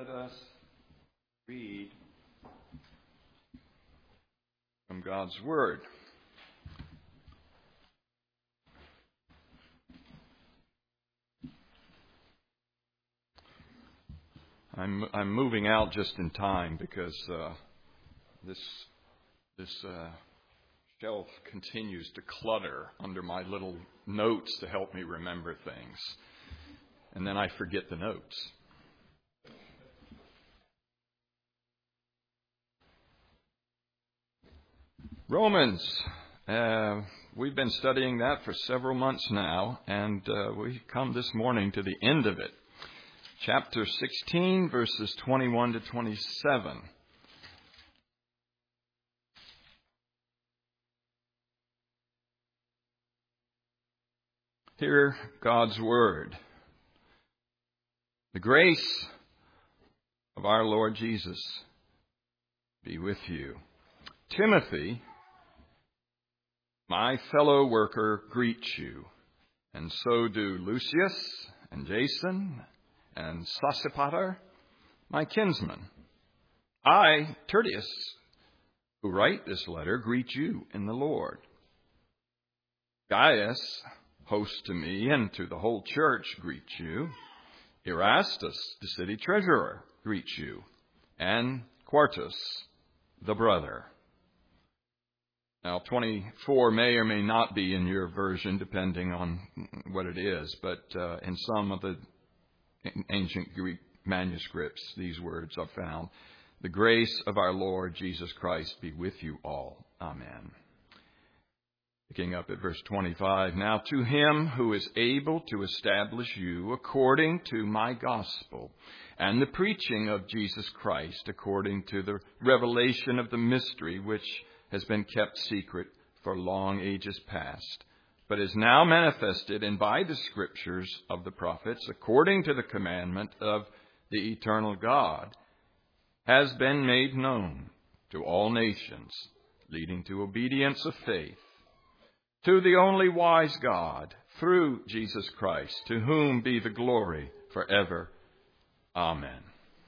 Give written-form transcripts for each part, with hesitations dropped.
let us read from God's Word. I'm moving out just in time because this shelf continues to clutter under my little notes to help me remember things, and then I forget the notes. Romans. We've been studying that for several months now, and we come this morning to the end of it. Chapter 16, verses 21 to 27. Hear God's Word. The grace of our Lord Jesus be with you. Timothy, my fellow worker, greets you, and so do Lucius and Jason and Sosipater, my kinsman. I, Tertius, who write this letter, greet you in the Lord. Gaius, host to me and to the whole church, greets you. Erastus, the city treasurer, greets you, and Quartus, the brother. Now, 24 may or may not be in your version, depending on what it is, but in some of the ancient Greek manuscripts, these words are found. The grace of our Lord Jesus Christ be with you all. Amen. Picking up at verse 25. Now to him who is able to establish you according to my gospel and the preaching of Jesus Christ according to the revelation of the mystery which has been kept secret for long ages past, but is now manifested and by the scriptures of the prophets, according to the commandment of the eternal God, has been made known to all nations, leading to obedience of faith, to the only wise God, through Jesus Christ, to whom be the glory forever. Amen.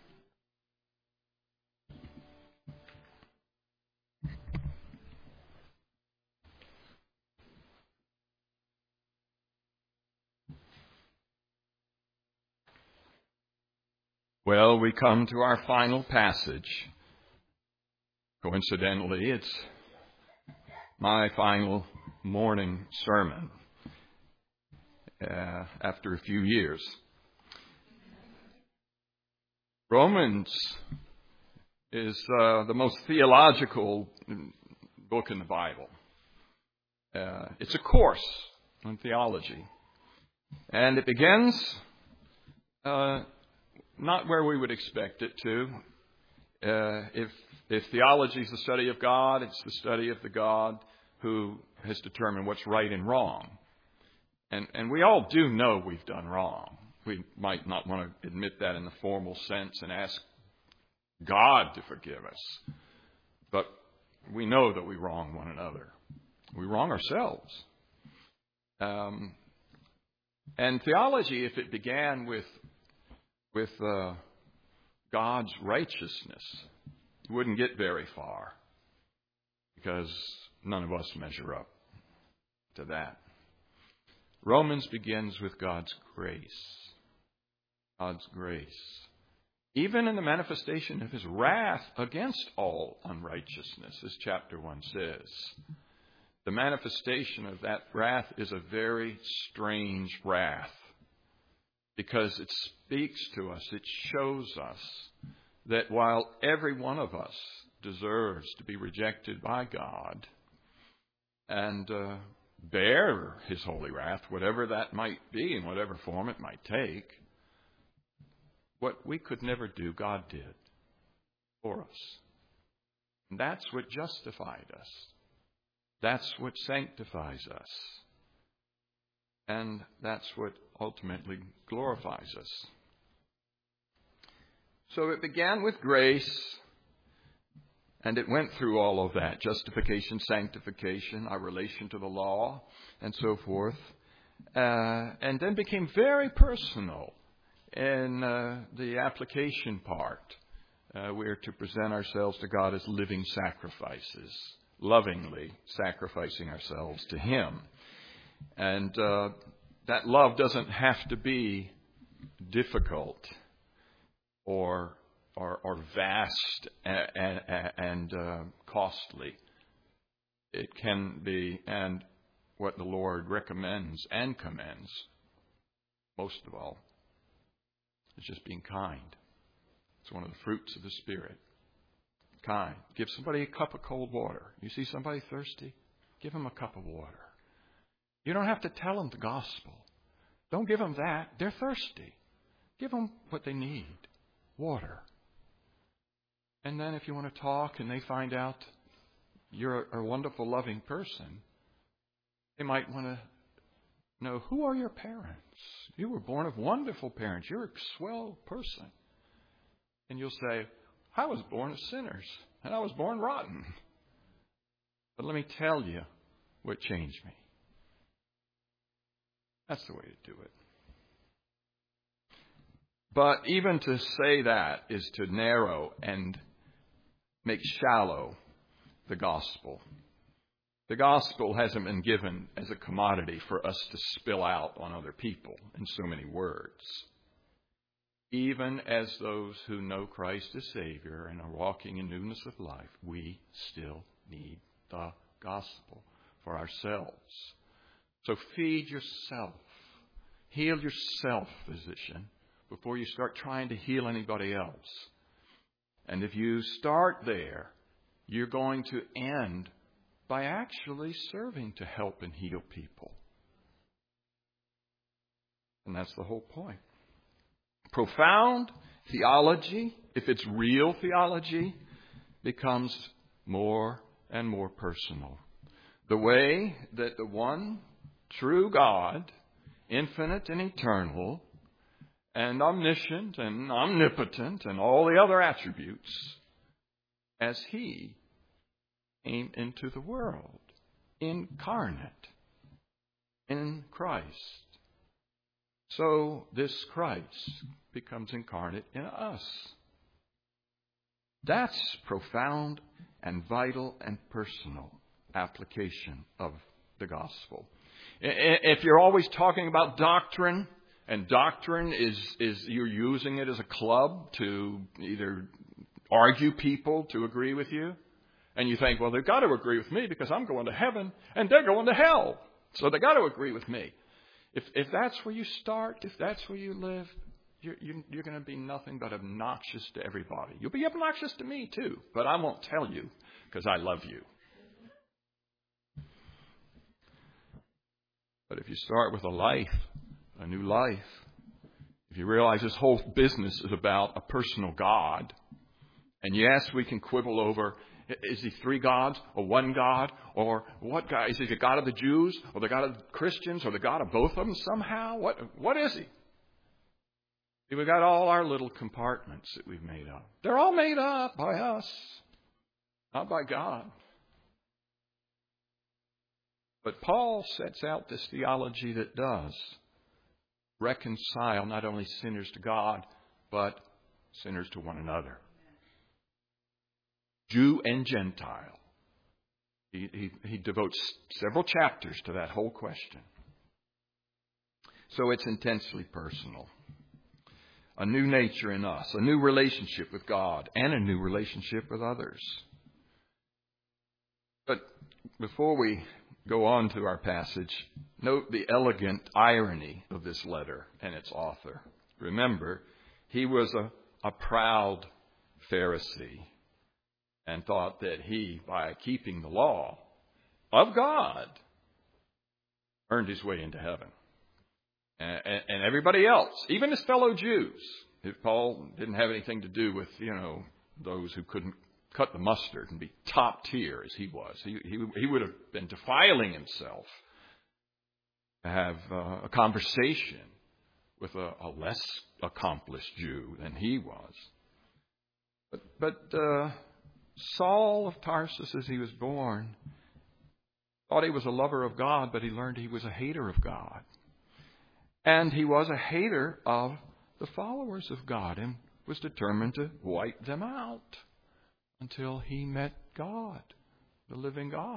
Well, we come to our final passage. Coincidentally, it's my final morning sermon after a few years. Romans is the most theological book in the Bible. It's a course in theology. And it begins not where we would expect it to. If theology is the study of God, it's the study of the God who has determined what's right and wrong. And we all do know we've done wrong. We might not want to admit that in the formal sense and ask God to forgive us. But we know that we wrong one another. We wrong ourselves. And theology, if it began with God's righteousness, wouldn't get very far because none of us measure up to that. Romans begins with God's grace. God's grace. Even in the manifestation of his wrath against all unrighteousness, as chapter 1 says. The manifestation of that wrath is a very strange wrath, because it speaks to us, it shows us that while every one of us deserves to be rejected by God and bear his holy wrath, whatever that might be in whatever form it might take, what we could never do, God did for us. And that's what justified us. That's what sanctifies us. And that's what ultimately glorifies us. So it began with grace, and it went through all of that. Justification, sanctification, our relation to the law, and so forth. And then became very personal in the application part, we're to present ourselves to God as living sacrifices, lovingly sacrificing ourselves to Him. And that love doesn't have to be difficult or vast and costly. It can be, and what the Lord recommends and commends, most of all, is just being kind. It's one of the fruits of the Spirit. Kind. Give somebody a cup of cold water. You see somebody thirsty? Give them a cup of water. You don't have to tell them the gospel. Don't give them that. They're thirsty. Give them what they need. Water. And then if you want to talk and they find out you're a wonderful, loving person, they might want to know, who are your parents? You were born of wonderful parents. You're a swell person. And you'll say, I was born of sinners, and I was born rotten. But let me tell you what changed me. That's the way to do it. But even to say that is to narrow and make shallow the gospel. The gospel hasn't been given as a commodity for us to spill out on other people in so many words. Even as those who know Christ as Savior and are walking in newness of life, we still need the gospel for ourselves. So feed yourself. Heal yourself, physician, before you start trying to heal anybody else. And if you start there, you're going to end by actually serving to help and heal people. And that's the whole point. Profound theology, if it's real theology, becomes more and more personal. The way that the one true God, infinite and eternal, and omniscient and omnipotent and all the other attributes, as He came into the world, incarnate in Christ. So this Christ becomes incarnate in us. That's profound and vital and personal application of the gospel. If you're always talking about doctrine, and doctrine is you're using it as a club to either argue people to agree with you, and you think, well, they've got to agree with me because I'm going to heaven and they're going to hell, so they've got to agree with me. If that's where you start, if that's where you live, you're going to be nothing but obnoxious to everybody. You'll be obnoxious to me too, but I won't tell you because I love you. But if you start with a new life, if you realize this whole business is about a personal God, and yes, we can quibble over, is He three gods or one God, or what God? Is He the God of the Jews or the God of the Christians or the God of both of them somehow? What is He? We've got all our little compartments that we've made up. They're all made up by us, not by God. But Paul sets out this theology that does reconcile not only sinners to God, but sinners to one another. Jew and Gentile. He devotes several chapters to that whole question. So it's intensely personal. A new nature in us, a new relationship with God, and a new relationship with others. But before we go on to our passage, note the elegant irony of this letter and its author. Remember, he was a proud Pharisee and thought that he, by keeping the law of God, earned his way into heaven. And everybody else, even his fellow Jews, if Paul didn't have anything to do with, those who couldn't cut the mustard and be top tier as he was. He would have been defiling himself to have a conversation with a less accomplished Jew than he was. But Saul of Tarsus, as he was born, thought he was a lover of God, but he learned he was a hater of God. And he was a hater of the followers of God and was determined to wipe them out until he met God, the living God.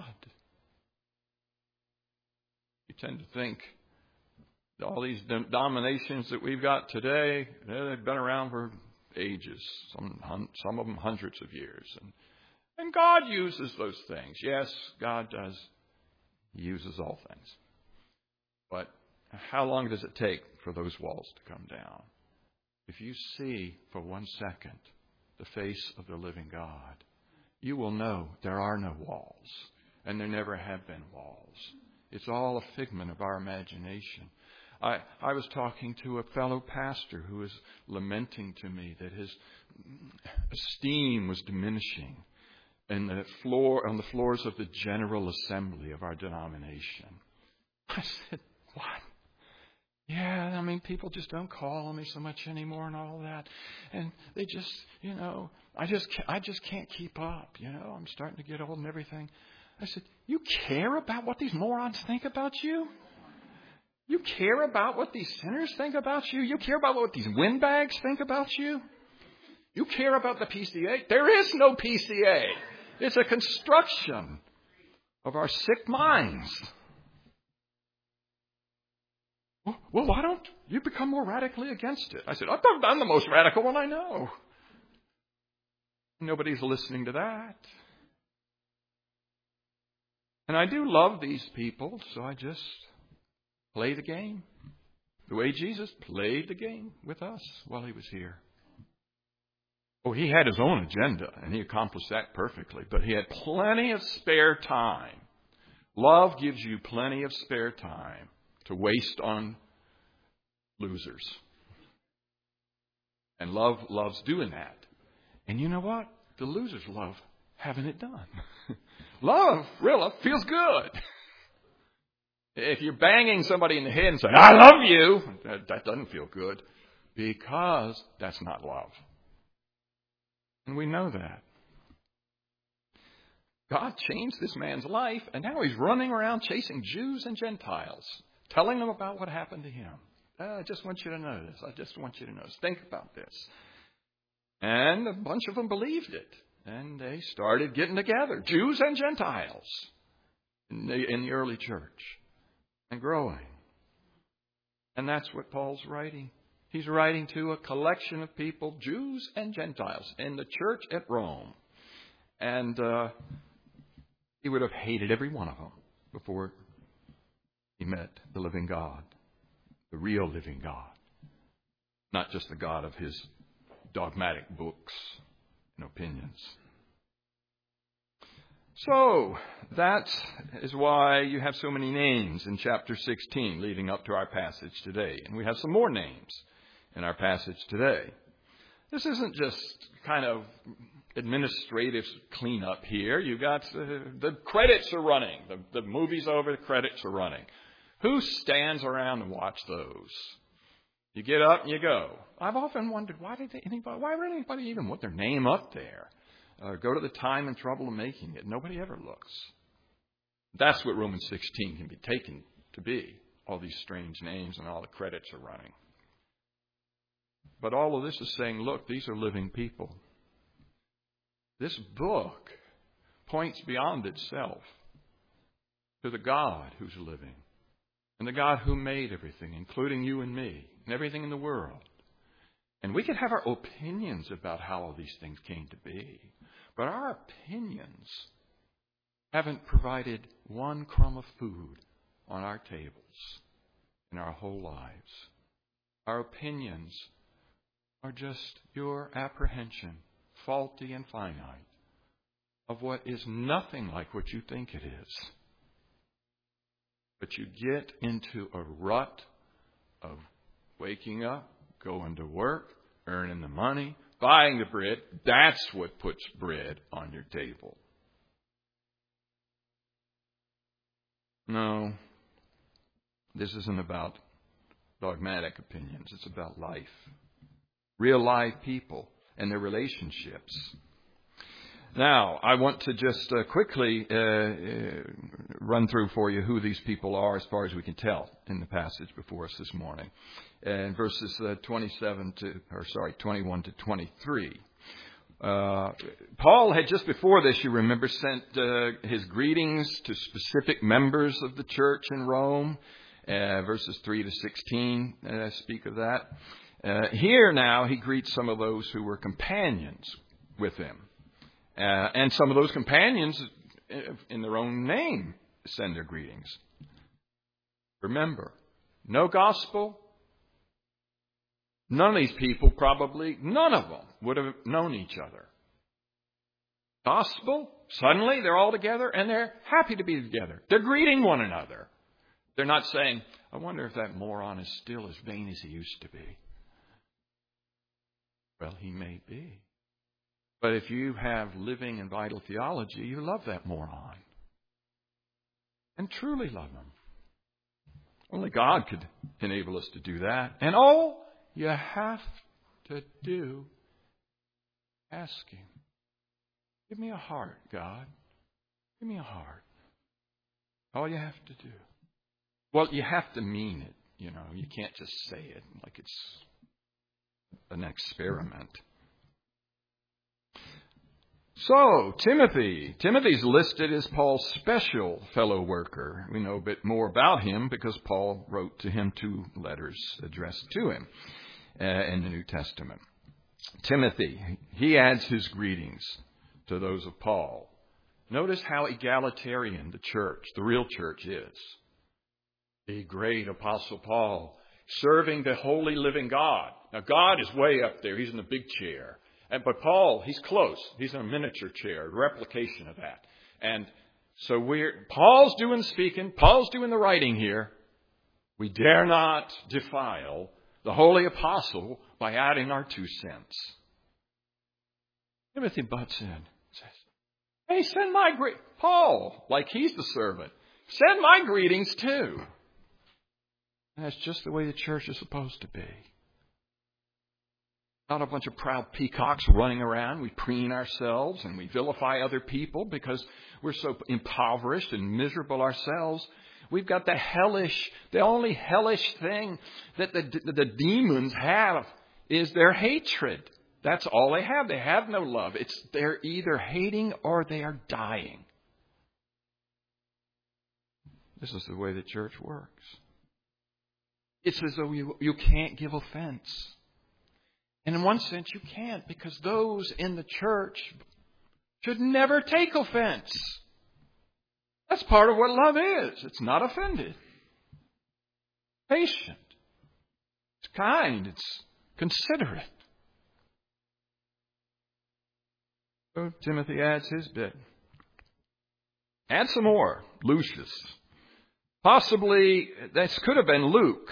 You tend to think all these denominations that we've got today, they've been around for ages, some of them hundreds of years. And God uses those things. Yes, God does. He uses all things. But how long does it take for those walls to come down? If you see for 1 second the face of the living God, you will know there are no walls, and there never have been walls. It's all a figment of our imagination. I was talking to a fellow pastor who was lamenting to me that his esteem was diminishing on the floors of the General Assembly of our denomination. I said, what? Yeah, people just don't call on me so much anymore and all that. And they just, I just can't keep up. I'm starting to get old and everything. I said, you care about what these morons think about you? You care about what these sinners think about you? You care about what these windbags think about you? You care about the PCA? There is no PCA. It's a construction of our sick minds. Well, why don't you become more radically against it? I said, I'm the most radical one I know. Nobody's listening to that. And I do love these people, so I just play the game the way Jesus played the game with us while he was here. Oh, he had his own agenda, and he accomplished that perfectly, but he had plenty of spare time. Love gives you plenty of spare time to waste on losers. And love loves doing that. And you know what? The losers love having it done. Love, really, feels good. If you're banging somebody in the head and saying, I love you, that doesn't feel good, because that's not love. And we know that. God changed this man's life, and now he's running around chasing Jews and Gentiles, telling them about what happened to him. I just want you to know this. I just want you to know this. Think about this. And a bunch of them believed it. And they started getting together, Jews and Gentiles, in the early church, and growing. And that's what Paul's writing. He's writing to a collection of people, Jews and Gentiles, in the church at Rome. And he would have hated every one of them before he met the living God, the real living God, not just the God of his dogmatic books and opinions. So, that is why you have so many names in chapter 16 leading up to our passage today. And we have some more names in our passage today. This isn't just kind of administrative cleanup here. You've got the credits are running. The movie's over, the credits are running. Who stands around and watch those? You get up and you go. I've often wondered, why would anybody even want their name up there? Go to the time and trouble of making it. Nobody ever looks. That's what Romans 16 can be taken to be. All these strange names and all the credits are running. But all of this is saying, look, these are living people. This book points beyond itself to the God who's living and the God who made everything, including you and me and everything in the world. And we could have our opinions about how all these things came to be, but our opinions haven't provided one crumb of food on our tables in our whole lives. Our opinions are just your apprehension, faulty and finite, of what is nothing like what you think it is. But you get into a rut of waking up, going to work, earning the money, buying the bread. That's what puts bread on your table. No, this isn't about dogmatic opinions. It's about life. Real live people and their relationships. Now, I want to just quickly run through for you who these people are as far as we can tell in the passage before us this morning. In verses 21 to 23. Paul had just before this, you remember, sent his greetings to specific members of the church in Rome. Verses 3 to 16 speak of that. Here now he greets some of those who were companions with him. And some of those companions, in their own name, send their greetings. Remember, no gospel. None of these people, probably, none of them would have known each other. Gospel, suddenly they're all together and they're happy to be together. They're greeting one another. They're not saying, I wonder if that moron is still as vain as he used to be. Well, he may be. But if you have living and vital theology, you love that moron. And truly love him. Only God could enable us to do that. And all you have to do, ask him. Give me a heart, God. Give me a heart. All you have to do. Well, you have to mean it. You know, you can't just say it like it's an experiment. So, Timothy. Timothy's listed as Paul's special fellow worker. We know a bit more about him because Paul wrote to him 2 letters addressed to him in the New Testament. Timothy, he adds his greetings to those of Paul. Notice how egalitarian the church, the real church, is. The great Apostle Paul, serving the holy living God. Now, God is way up there. He's in the big chair. But Paul, he's close. He's in a miniature chair, a replication of that. And so Paul's doing speaking. Paul's doing the writing here. We dare not defile the holy apostle by adding our 2 cents. Timothy butts in. Says, hey, send my Paul, like he's the servant. Send my greetings too. And that's just the way the church is supposed to be. Not a bunch of proud peacocks running around. We preen ourselves and we vilify other people because we're so impoverished and miserable ourselves. We've got the only hellish thing that the demons have is their hatred. That's all they have. They have no love. They're either hating or they are dying. This is the way the church works. It's as though you can't give offense. And in one sense, you can't, because those in the church should never take offense. That's part of what love is. It's not offended. Patient. It's kind. It's considerate. So Timothy adds his bit. Add some more. Lucius. Possibly, this could have been Luke.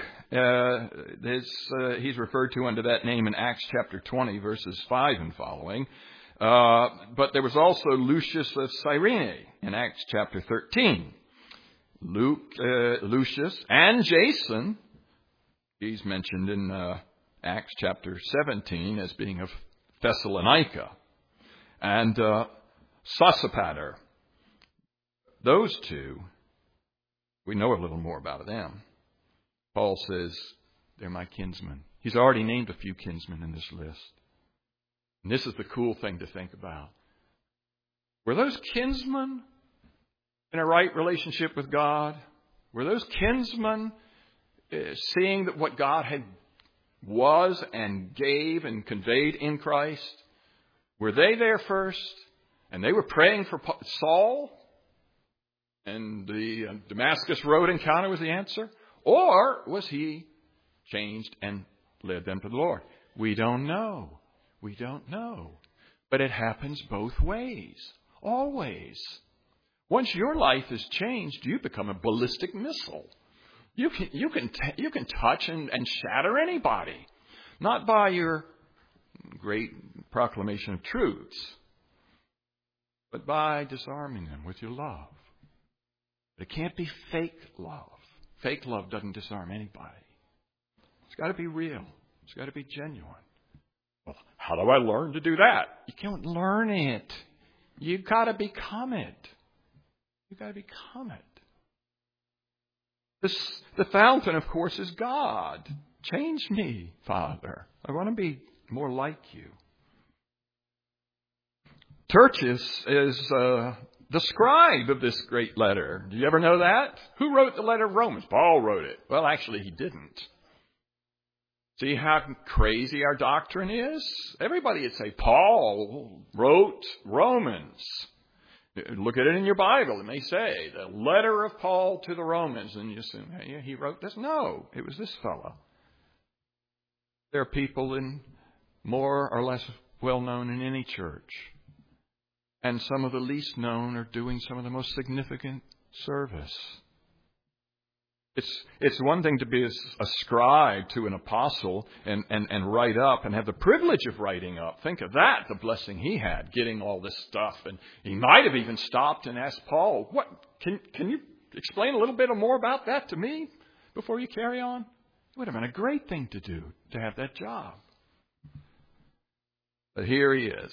He's referred to under that name in Acts chapter 20, verses 5 and following. But there was also Lucius of Cyrene in Acts chapter 13. Lucius and Jason, he's mentioned in Acts chapter 17 as being of Thessalonica. And Sosipater. Those 2, we know a little more about them. Paul says, they're my kinsmen. He's already named a few kinsmen in this list. And this is the cool thing to think about. Were those kinsmen in a right relationship with God? Were those kinsmen seeing that what God was and gave and conveyed in Christ? Were they there first? And they were praying for Saul? And the Damascus Road encounter was the answer? Or was he changed and led them to the Lord? We don't know. We don't know. But it happens both ways. Always. Once your life is changed, you become a ballistic missile. You can touch and shatter anybody. Not by your great proclamation of truths, but by disarming them with your love. But it can't be fake love. Fake love doesn't disarm anybody. It's got to be real. It's got to be genuine. Well, how do I learn to do that? You can't learn it. You got to become it. You got to become it. The fountain, of course, is God. Change me, Father. I want to be more like you. Tertius is the scribe of this great letter. Do you ever know that? Who wrote the letter of Romans? Paul wrote it. Well, actually, he didn't. See how crazy our doctrine is? Everybody would say Paul wrote Romans. Look at it in your Bible. It may say the letter of Paul to the Romans. And you assume, hey, he wrote this. No, it was this fellow. There are people in more or less well known in any church. And some of the least known are doing some of the most significant service. It's one thing to be a scribe to an apostle and write up and have the privilege of writing up. Think of that, the blessing he had, getting all this stuff. And he might have even stopped and asked Paul, "What? Can you explain a little bit more about that to me before you carry on?" It would have been a great thing to do, to have that job. But here he is,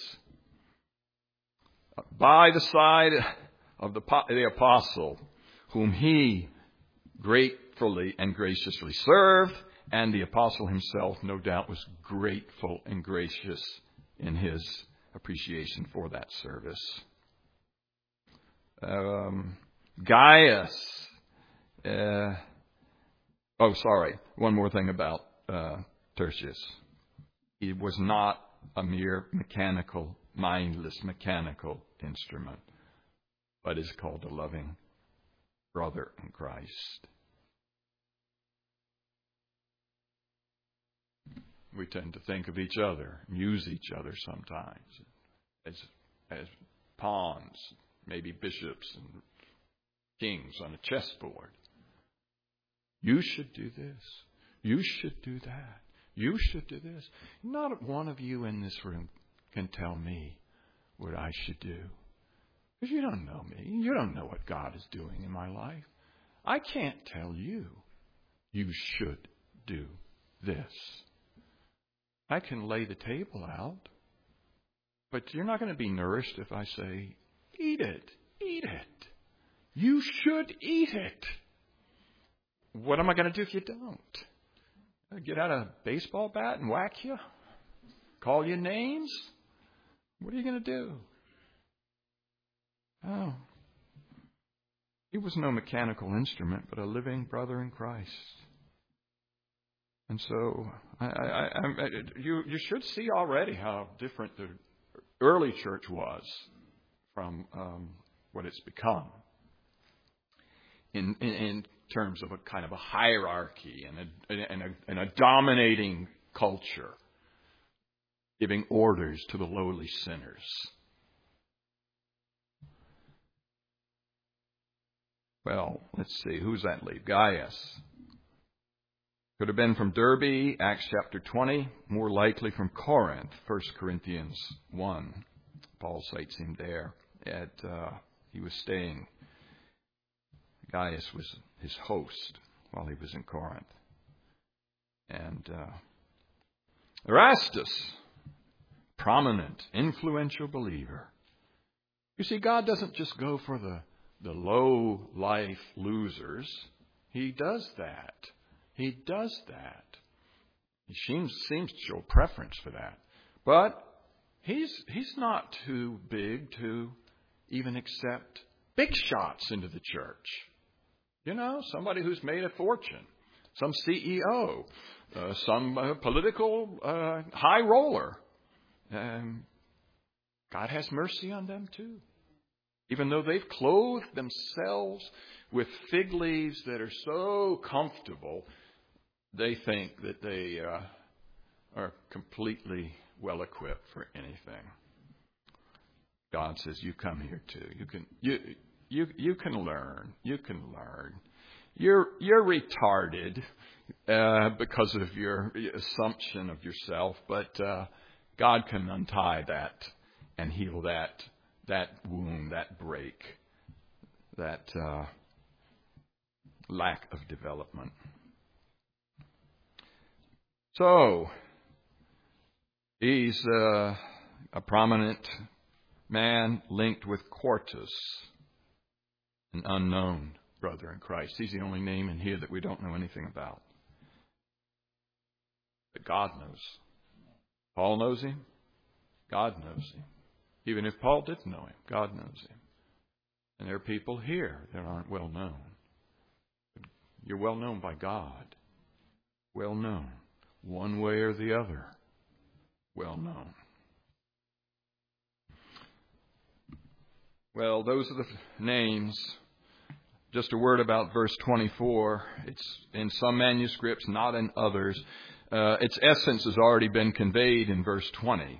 by the side of the apostle, whom he gratefully and graciously served, and the apostle himself, no doubt, was grateful and gracious in his appreciation for that service. Gaius. One more thing about Tertius. He was not a mere mindless mechanical instrument, but is called a loving brother in Christ. We tend to think of each other, use each other sometimes as pawns, maybe bishops and kings on a chessboard. You should do this. You should do that. You should do this. Not one of you in this room can tell me what I should do. Because you don't know me. You don't know what God is doing in my life. I can't tell you, you should do this. I can lay the table out, but you're not going to be nourished if I say, eat it, eat it. You should eat it. What am I going to do if you don't? Get out a baseball bat and whack you? Call you names? What are you going to do? Oh. He was no mechanical instrument, but a living brother in Christ. And so, you should see already how different the early church was from what it's become. In terms of a kind of a hierarchy and a dominating culture, giving orders to the lowly sinners. Well, let's see, who's that leave? Gaius. Could have been from Derbe, Acts chapter 20, more likely from Corinth, 1 Corinthians 1. Paul cites him there. He was staying. Gaius was his host while he was in Corinth. And Erastus, prominent, influential believer. You see, God doesn't just go for the low life losers. He does that. He does that. He seems to show preference for that. But he's not too big to even accept big shots into the church. You know, somebody who's made a fortune, some CEO, some political high roller. God has mercy on them too. Even though they've clothed themselves with fig leaves that are so comfortable, they think that they are completely well equipped for anything. God says, "You come here too. You can learn. You can learn. You're retarded because of your assumption of yourself, but God can untie that and heal that wound, that break, that lack of development." So he's a prominent man linked with Quartus, an unknown brother in Christ. He's the only name in here that we don't know anything about. But God knows. Paul knows him. God knows him. Even if Paul didn't know him, God knows him. And there are people here that aren't well known. You're well known by God. Well known. One way or the other. Well known. Well, those are the names. Just a word about verse 24. It's in some manuscripts, not in others. Its essence has already been conveyed in verse 20.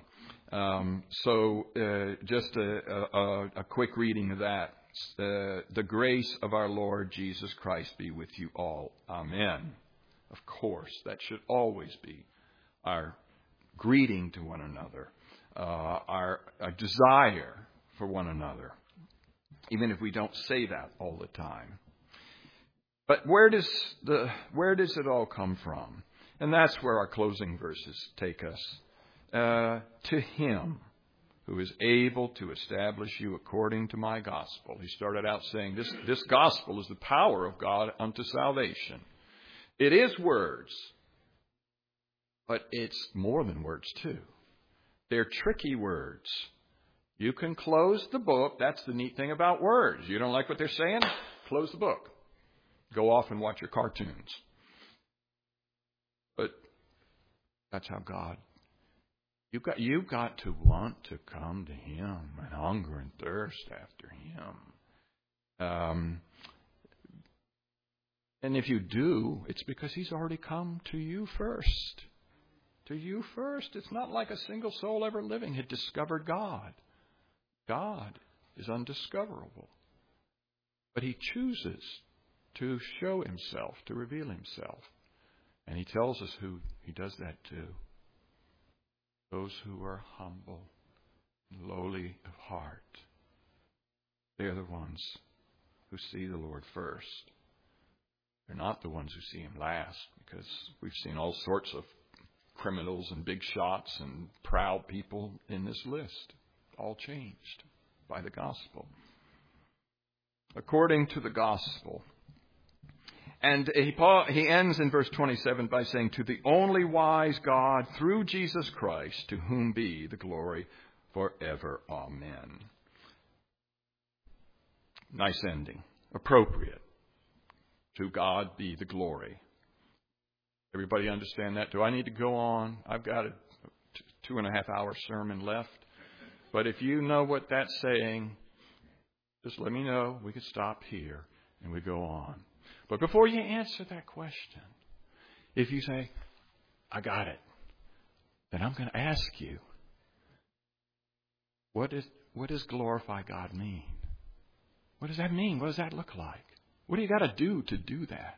Just a quick reading of that. The grace of our Lord Jesus Christ be with you all. Amen. Of course, that should always be our greeting to one another, our desire for one another, even if we don't say that all the time. But where does it all come from? And that's where our closing verses take us. To Him who is able to establish you according to my gospel. He started out saying this gospel is the power of God unto salvation. It is words, but it's more than words too. They're tricky words. You can close the book. That's the neat thing about words. You don't like what they're saying? Close the book. Go off and watch your cartoons. But that's how God. You've got to want to come to Him and hunger and thirst after Him. And if you do, it's because He's already come to you first. To you first. It's not like a single soul ever living had discovered God. God is undiscoverable. But He chooses to show Himself, to reveal Himself. And He tells us who He does that to. Those who are humble and lowly of heart. They're the ones who see the Lord first. They're not the ones who see Him last, because we've seen all sorts of criminals and big shots and proud people in this list. All changed by the gospel. According to the gospel. And he ends in verse 27 by saying, to the only wise God through Jesus Christ, to whom be the glory forever. Amen. Nice ending. Appropriate. To God be the glory. Everybody understand that? Do I need to go on? I've got a 2.5 hour sermon left. But if you know what that's saying, just let me know. We could stop here and we go on. But before you answer that question, if you say, I got it, then I'm going to ask you, what does glorify God mean? What does that mean? What does that look like? What do you got to do that?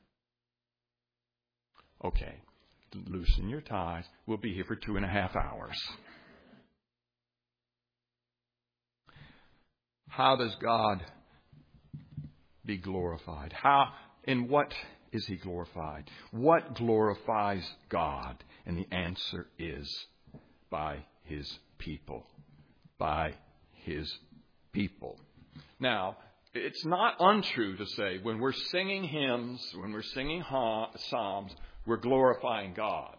Okay, loosen your ties. We'll be here for 2.5 hours. How does God be glorified? In what is He glorified? What glorifies God? And the answer is by His people. By His people. Now, it's not untrue to say when we're singing hymns, when we're singing psalms, we're glorifying God.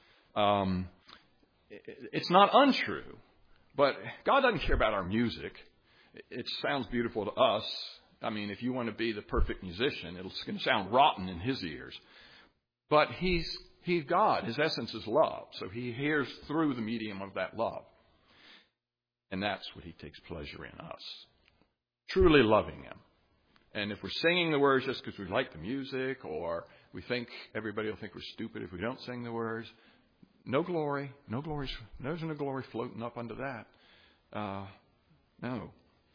It's not untrue, but God doesn't care about our music. It sounds beautiful to us. I mean, if you want to be the perfect musician, it's going to sound rotten in His ears. But He's God. His essence is love. So He hears through the medium of that love. And that's what He takes pleasure in us. Truly loving Him. And if we're singing the words just because we like the music, or we think everybody will think we're stupid if we don't sing the words, no glory. There's no glory floating up under that. No.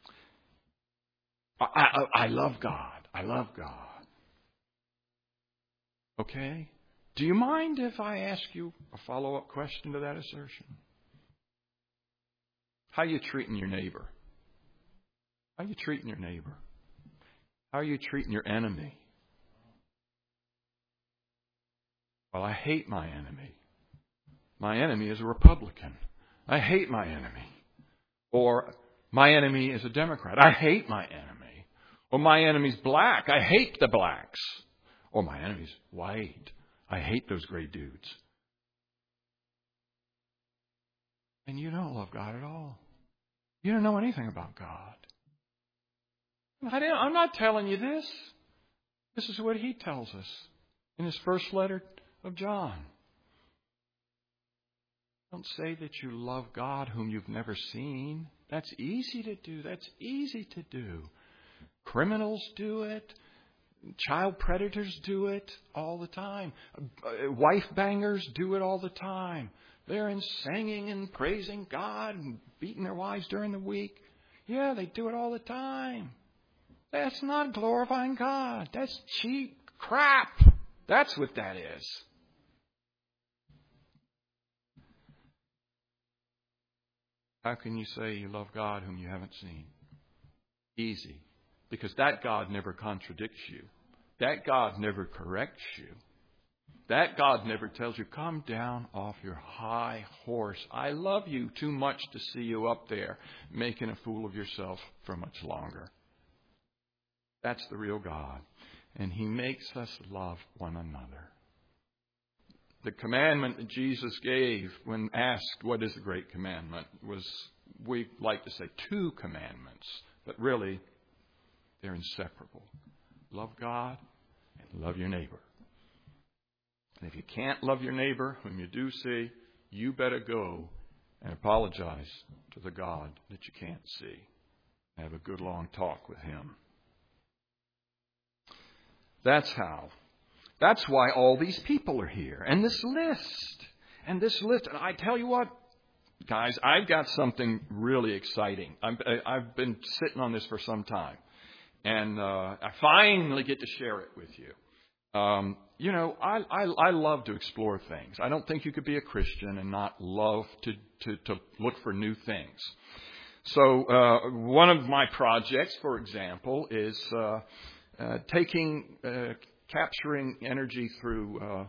I love God. I love God. Okay? Do you mind if I ask you a follow-up question to that assertion? How are you treating your neighbor? How are you treating your neighbor? How are you treating your enemy? Well, I hate my enemy. My enemy is a Republican. I hate my enemy. Or My enemy is a Democrat. I hate my enemy. Or my enemy's black. I hate the blacks. Or my enemy's white. I hate those gray dudes. And you don't love God at all. You don't know anything about God. I'm not telling you this. This is what he tells us in his first letter of John. Don't say that you love God whom you've never seen. That's easy to do. That's easy to do. Criminals do it. Child predators do it all the time. Wife bangers do it all the time. They're in singing and praising God and beating their wives during the week. Yeah, they do it all the time. That's not glorifying God. That's cheap crap. That's what that is. How can you say you love God whom you haven't seen? Easy. Because that God never contradicts you. That God never corrects you. That God never tells you, come down off your high horse. I love you too much to see you up there making a fool of yourself for much longer. That's the real God. And he makes us love one another. The commandment that Jesus gave when asked what is the great commandment was, we like to say 2 commandments, but really they're inseparable. Love God and love your neighbor. And if you can't love your neighbor whom you do see, you better go and apologize to the God that you can't see. Have a good long talk with him. That's how. That's why all these people are here. And this list. And I tell you what, guys, I've got something really exciting. I've been sitting on this for some time. And I finally get to share it with you. I love to explore things. I don't think you could be a Christian and not love to look for new things. So one of my projects, for example, is capturing energy through,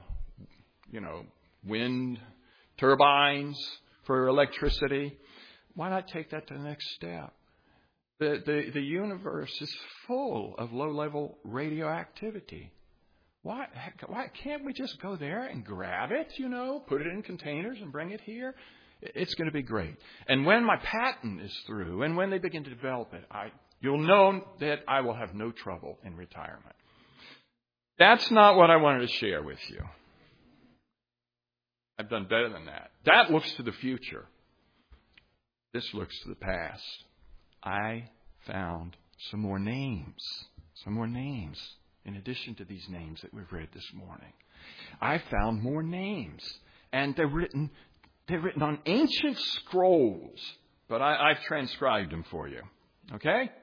wind turbines for electricity. Why not take that to the next step? The universe is full of low-level radioactivity. Why can't we just go there and grab it, put it in containers and bring it here? It's going to be great. And when my patent is through and when they begin to develop it, you'll know that I will have no trouble in retirement. That's not what I wanted to share with you. I've done better than that. That looks to the future. This looks to the past. I found some more names. In addition to these names that we've read this morning. I found more names. And they're written on ancient scrolls. But I've transcribed them for you. Okay?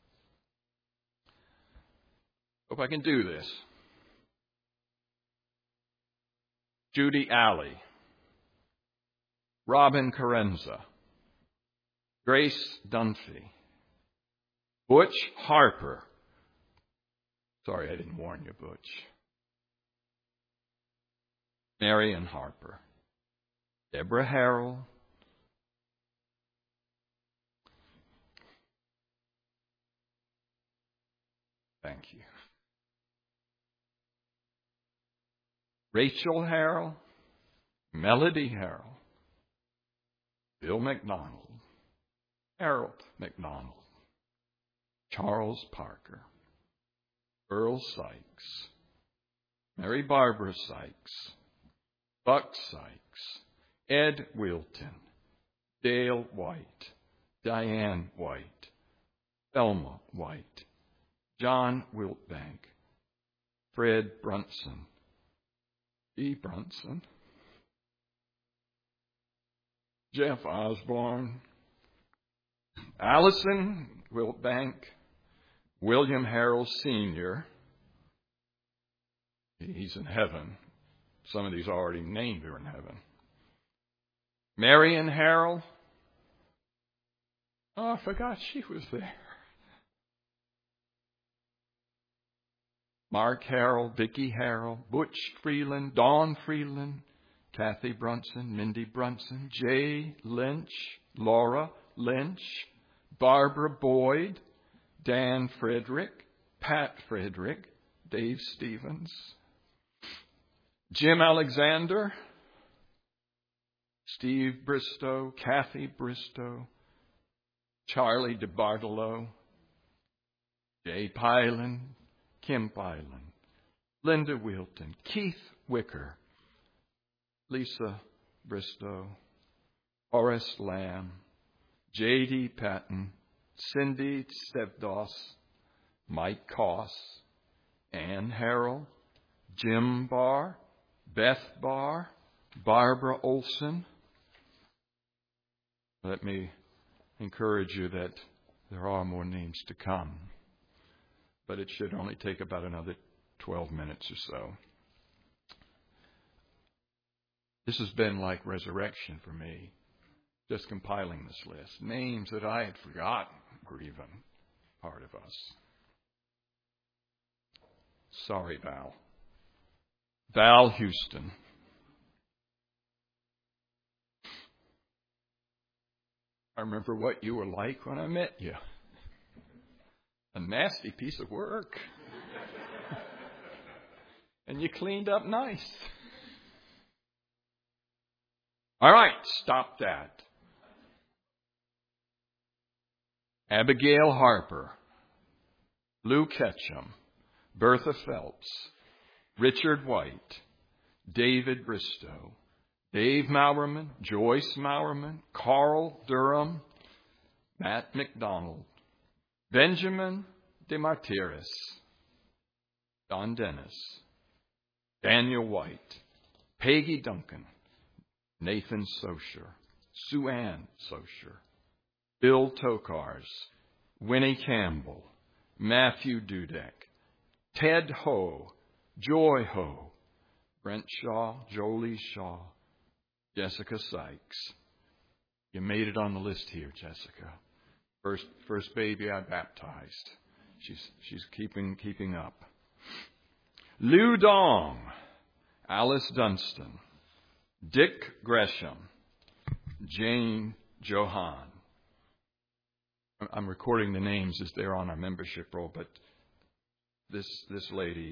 Hope I can do this. Judy Alley. Robin Carenza. Grace Dunphy. Butch Harper. Sorry, I didn't warn you, Butch. Marion Harper. Deborah Harrell. Thank you. Rachel Harrell. Melody Harrell. Bill McDonald. Harold McDonald. Charles Parker. Earl Sykes, Mary Barbara Sykes, Buck Sykes, Ed Wilton, Dale White, Diane White, Thelma White, John Wiltbank, Fred Brunson, E. Brunson, Jeff Osborne, Allison Wiltbank, William Harrell Sr., he's in heaven. Some of these already named are in heaven. Marion Harrell. Oh, I forgot she was there. Mark Harrell, Vicki Harrell, Butch Freeland, Dawn Freeland, Kathy Brunson, Mindy Brunson, Jay Lynch, Laura Lynch, Barbara Boyd, Dan Frederick, Pat Frederick, Dave Stevens, Jim Alexander, Steve Bristow, Kathy Bristow, Charlie DeBartolo, Jay Pylan, Kim Pylan, Linda Wilton, Keith Wicker, Lisa Bristow, Horace Lamb, J.D. Patton, Cindy Stevdos, Mike Koss, Ann Harrell, Jim Barr, Beth Barr, Barbara Olson. Let me encourage you that there are more names to come, but it should only take about another 12 minutes or so. This has been like resurrection for me, just compiling this list. Names that I had forgotten were even part of us. Sorry, Val. Val Houston. I remember what you were like when I met you. A nasty piece of work. And you cleaned up nice. All right, stop that. Abigail Harper, Lou Ketchum, Bertha Phelps, Richard White, David Bristow, Dave Maurerman, Joyce Maurerman, Carl Durham, Matt McDonald, Benjamin DeMartiris, Don Dennis, Daniel White, Peggy Duncan, Nathan Socher, Sue Ann Socher, Bill Tokars, Winnie Campbell, Matthew Dudek, Ted Ho, Joy Ho, Brent Shaw, Jolie Shaw, Jessica Sykes. You made it on the list here, Jessica. First baby I baptized. She's keeping up. Lou Dong, Alice Dunstan, Dick Gresham, Jane Johan. I'm recording the names as they're on our membership roll, but this lady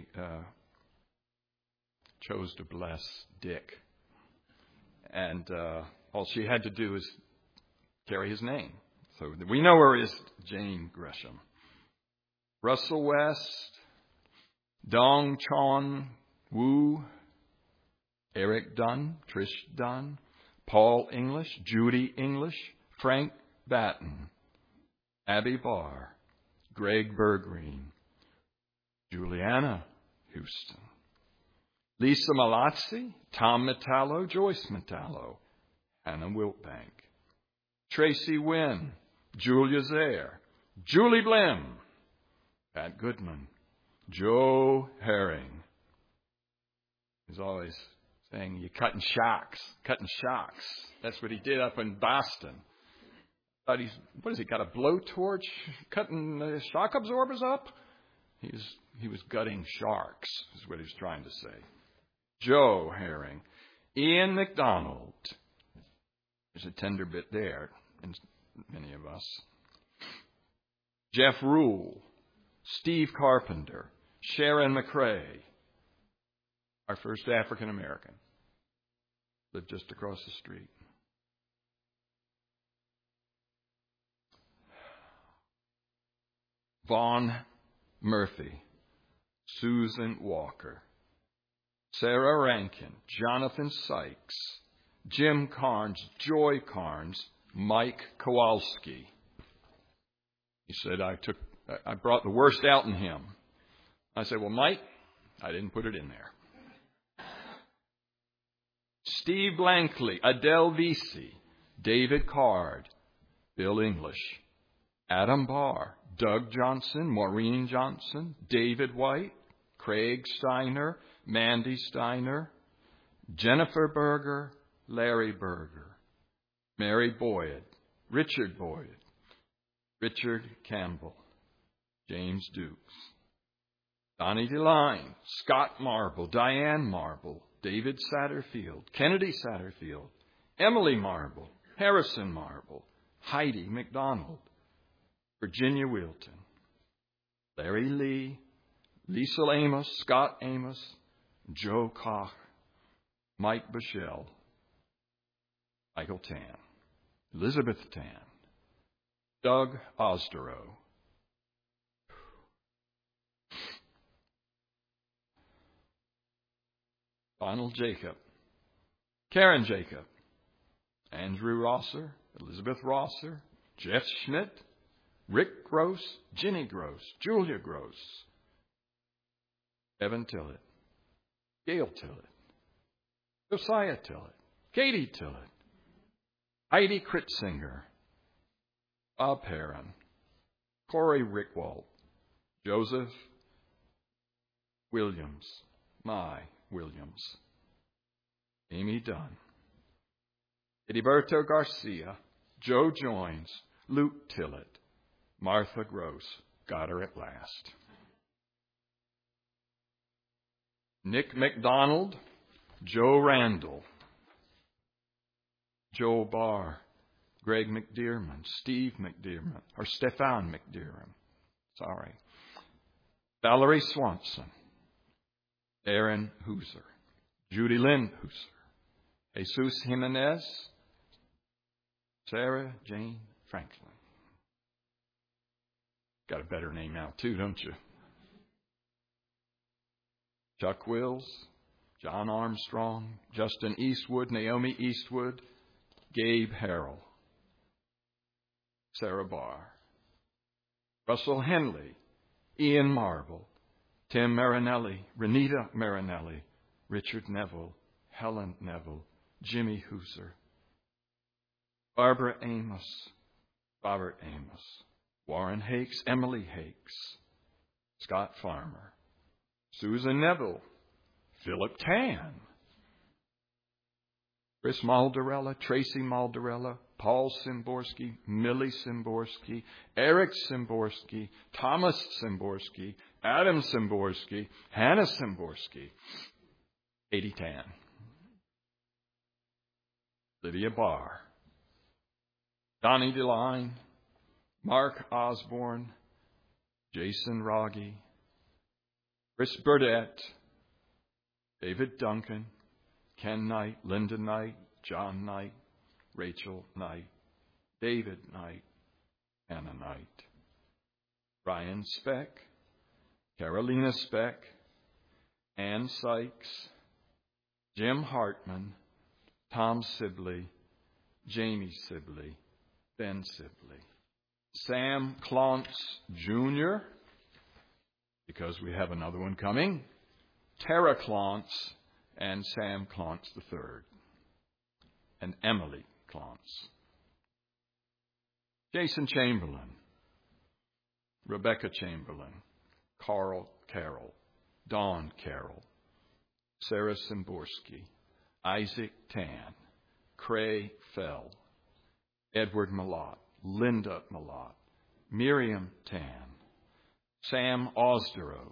chose to bless Dick. And all she had to do is carry his name. So we know her as Jane Gresham. Russell West, Dong Chon Wu, Eric Dunn, Trish Dunn, Paul English, Judy English, Frank Batten, Abby Barr, Greg Bergreen, Juliana Houston, Lisa Malazzi, Tom Metallo, Joyce Metallo, Hannah Wiltbank, Tracy Wynn, Julia Zaire, Julie Blim, Pat Goodman, Joe Herring. He's always saying, you're cutting shocks. That's what he did up in Boston. But what has he got, a blowtorch cutting the shock absorbers up? He was gutting sharks, is what he was trying to say. Joe Herring. Ian McDonald. There's a tender bit there in many of us. Jeff Rule. Steve Carpenter. Sharon McCrae. Our first African American. Lived just across the street. Vaughn Murphy, Susan Walker, Sarah Rankin, Jonathan Sykes, Jim Carnes, Joy Carnes, Mike Kowalski. He said, I brought the worst out in him. I said, well, Mike, I didn't put it in there. Steve Blankley, Adele Vesey, David Card, Bill English, Adam Barr, Doug Johnson, Maureen Johnson, David White, Craig Steiner, Mandy Steiner, Jennifer Berger, Larry Berger, Mary Boyd, Richard Campbell, James Dukes, Donnie DeLine, Scott Marble, Diane Marble, David Satterfield, Kennedy Satterfield, Emily Marble, Harrison Marble, Heidi McDonald, Virginia Wilton, Larry Lee, Lisa Amos, Scott Amos, Joe Koch, Mike Bichelle, Michael Tan, Elizabeth Tan, Doug Osdero, Donald Jacob, Karen Jacob, Andrew Rosser, Elizabeth Rosser, Jeff Schmidt, Rick Gross, Ginny Gross, Julia Gross, Evan Tillett, Gail Tillett, Josiah Tillett, Katie Tillett, Heidi Kritzinger, Bob Perrin, Corey Rickwalt, Joseph Williams, Mai Williams, Amy Dunn, Ediberto Garcia, Joe Joins, Luke Tillett, Martha Gross, got her at last. Nick McDonald, Joe Randall, Joe Barr, Greg McDearman, Steve McDearman, or Stefan McDearman, sorry. Valerie Swanson, Aaron Hooser, Judy Lynn Hooser, Jesus Jimenez, Sarah Jane Franklin. Got a better name now too, don't you? Chuck Wills, John Armstrong, Justin Eastwood, Naomi Eastwood, Gabe Harrell, Sarah Barr, Russell Henley, Ian Marble, Tim Marinelli, Renita Marinelli, Richard Neville, Helen Neville, Jimmy Hooser, Barbara Amos, Robert Amos, Warren Hakes, Emily Hakes, Scott Farmer, Susan Neville, Philip Tan, Chris Maldarella, Tracy Maldarella, Paul Simborski, Millie Simborski, Eric Simborski, Thomas Simborski, Adam Simborski, Hannah Simborski, Katie Tan, Lydia Barr, Donnie DeLine, Mark Osborne, Jason Rogge, Chris Burdett, David Duncan, Ken Knight, Linda Knight, John Knight, Rachel Knight, David Knight, Anna Knight, Brian Speck, Carolina Speck, Ann Sykes, Jim Hartman, Tom Sibley, Jamie Sibley, Ben Sibley, Sam Clontz Jr., because we have another one coming, Tara Clontz, and Sam Clontz III, and Emily Clontz. Jason Chamberlain, Rebecca Chamberlain, Carl Carroll, Dawn Carroll, Sarah Simborski, Isaac Tan, Cray Fell, Edward Malott, Linda Malott, Miriam Tan, Sam Osdero,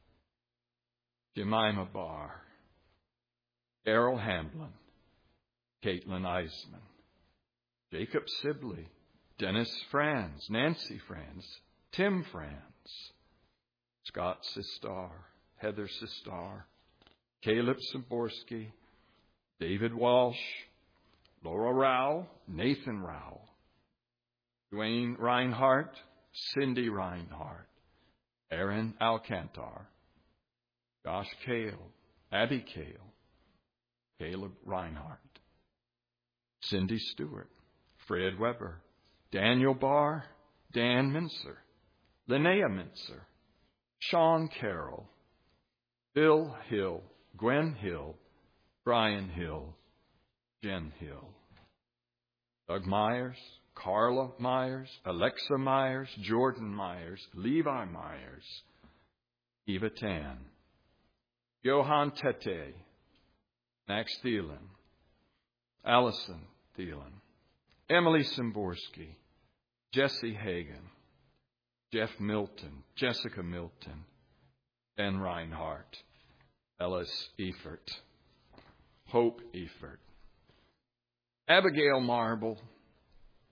Jemima Barr, Errol Hamblin, Caitlin Eisman, Jacob Sibley, Dennis Franz, Nancy Franz, Tim Franz, Scott Sistar, Heather Sistar, Caleb Simborski, David Walsh, Laura Rao, Nathan Rao, Dwayne Reinhardt, Cindy Reinhardt, Aaron Alcantar, Josh Kale, Abby Kale, Caleb Reinhardt, Cindy Stewart, Fred Weber, Daniel Barr, Dan Mincer, Linnea Mincer, Sean Carroll, Bill Hill, Gwen Hill, Brian Hill, Jen Hill, Doug Myers, Carla Myers, Alexa Myers, Jordan Myers, Levi Myers, Eva Tan, Johan Tete, Max Thielen, Allison Thielen, Emily Simborski, Jesse Hagan, Jeff Milton, Jessica Milton, Ben Reinhardt, Ellis Eifert, Hope Eifert, Abigail Marble,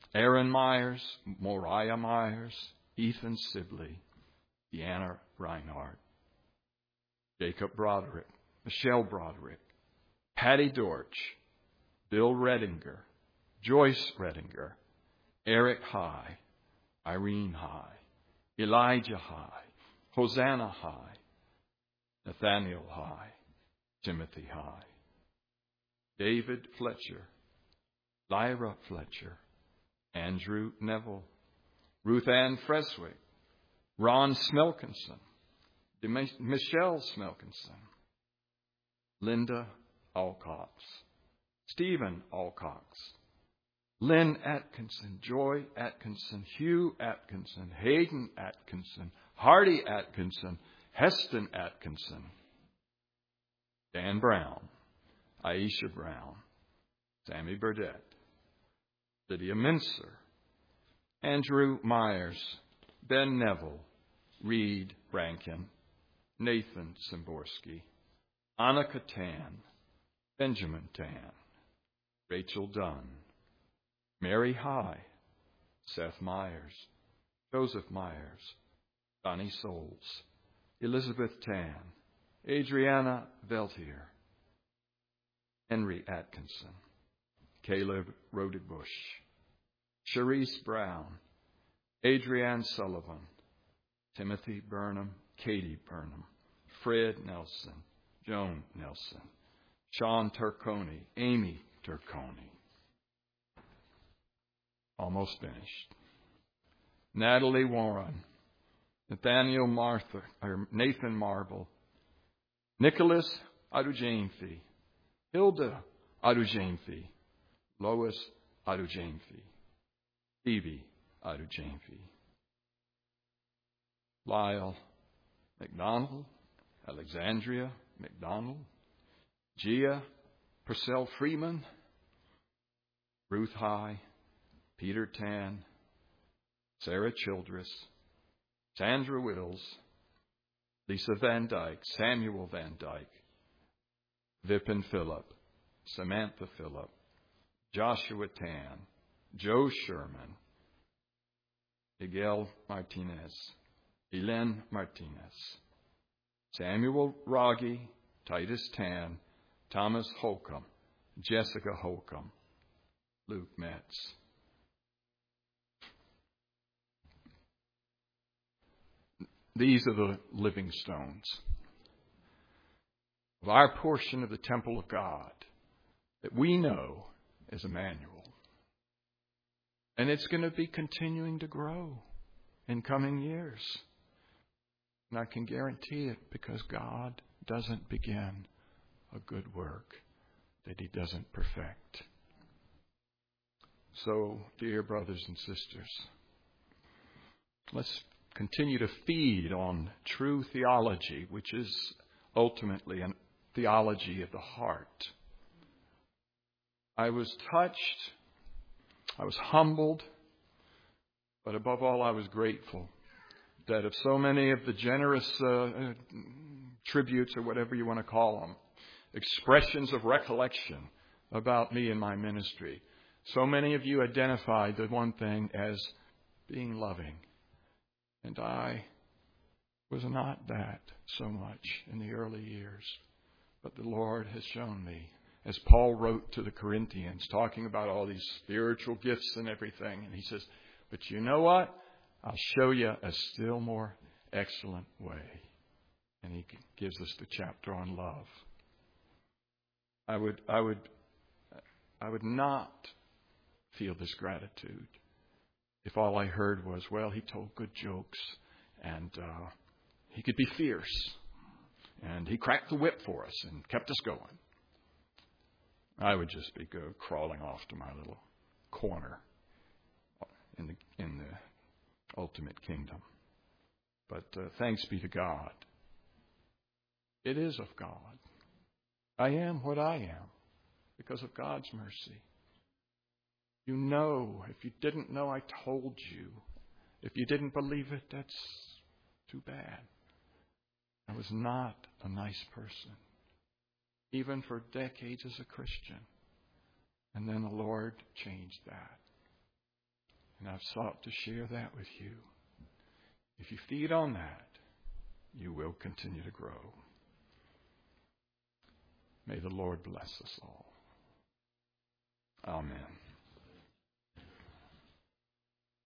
Aaron Myers, Moriah Myers, Ethan Sibley, Deanna Reinhardt, Jacob Broderick, Michelle Broderick, Patty Dortch, Bill Redinger, Joyce Redinger, Eric High, Irene High, Elijah High, Hosanna High, Nathaniel High, Timothy High, David Fletcher, Lyra Fletcher, Andrew Neville, Ruth Ann Freswick, Ron Smelkinson, Michelle Smelkinson, Linda Alcox, Stephen Alcox, Lynn Atkinson, Joy Atkinson, Hugh Atkinson, Hayden Atkinson, Hardy Atkinson, Heston Atkinson, Dan Brown, Aisha Brown, Sammy Burdett, Lydia Mincer, Andrew Myers, Ben Neville, Reed Rankin, Nathan Simborski, Annika Tan, Benjamin Tan, Rachel Dunn, Mary High, Seth Myers, Joseph Myers, Donnie Souls, Elizabeth Tan, Adriana Veltier, Henry Atkinson, Caleb Rodebush, Sharice Brown, Adrienne Sullivan, Timothy Burnham, Katie Burnham, Fred Nelson, Joan Nelson, Sean Turconi, Amy Turconi. Almost finished. Natalie Warren, Nathaniel Nathan Marble, Nicholas Adujanfi, Hilda Adujanfi, Lois Adujanfi, Phoebe Adujanfi, Lyle McDonald, Alexandria McDonald, Gia Purcell Freeman, Ruth High, Peter Tan, Sarah Childress, Sandra Wills, Lisa Van Dyke, Samuel Van Dyke, Vipin Phillip, Samantha Phillip, Joshua Tan, Joe Sherman, Miguel Martinez, Elen Martinez, Samuel Rogge, Titus Tan, Thomas Holcomb, Jessica Holcomb, Luke Metz. These are the living stones of our portion of the temple of God that we know as Emmanuel. And it's going to be continuing to grow in coming years. And I can guarantee it because God doesn't begin a good work that He doesn't perfect. So, dear brothers and sisters, let's continue to feed on true theology, which is ultimately a theology of the heart. I was touched, I was humbled, but above all I was grateful that of so many of the generous tributes, or whatever you want to call them, expressions of recollection about me and my ministry, so many of you identified the one thing as being loving. And I was not that so much in the early years. But the Lord has shown me, as Paul wrote to the Corinthians, talking about all these spiritual gifts and everything. And he says, but you know what? I'll show you a still more excellent way. And he gives us the chapter on love. I would not feel this gratitude if all I heard was, well, he told good jokes, and he could be fierce, and he cracked the whip for us and kept us going. I would just be crawling off to my little corner in the ultimate kingdom. But thanks be to God. It is of God. I am what I am because of God's mercy. You know, if you didn't know, I told you. If you didn't believe it, that's too bad. I was not a nice person, even for decades as a Christian. And then the Lord changed that. And I've sought to share that with you. If you feed on that, you will continue to grow. May the Lord bless us all. Amen.